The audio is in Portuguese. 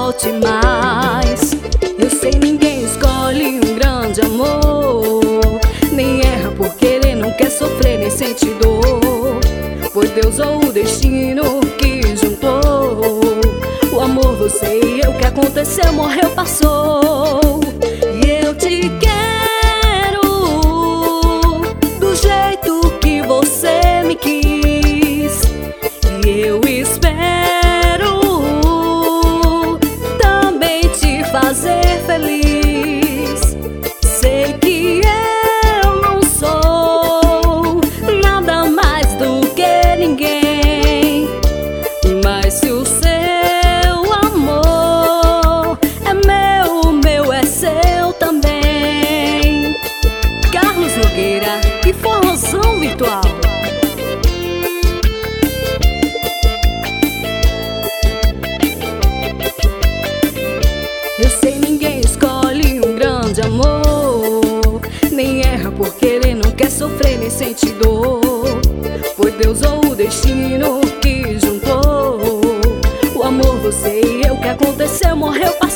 volte mais. Eu sei, ninguém escolhe um grande amor, nem erra por querer, não quer sofrer nem sentir dor. Foi Deus ou o destino que juntou o amor, você e eu. O que aconteceu, morreu, passou. E eu te quero do jeito que você me quis, e eu espero também te fazer feliz. Sei que eu não sou nada mais do que ninguém, mas se o seu amor é meu, o meu é seu também. Carlos Nogueira e Forrozão Virtual. Eu sei, ninguém escolhe um grande amor, nem erra por querer, não quer sofrer nem sentir dor. Foi Deus ou o destino que juntou o amor, você e eu. O que aconteceu, morreu, passou.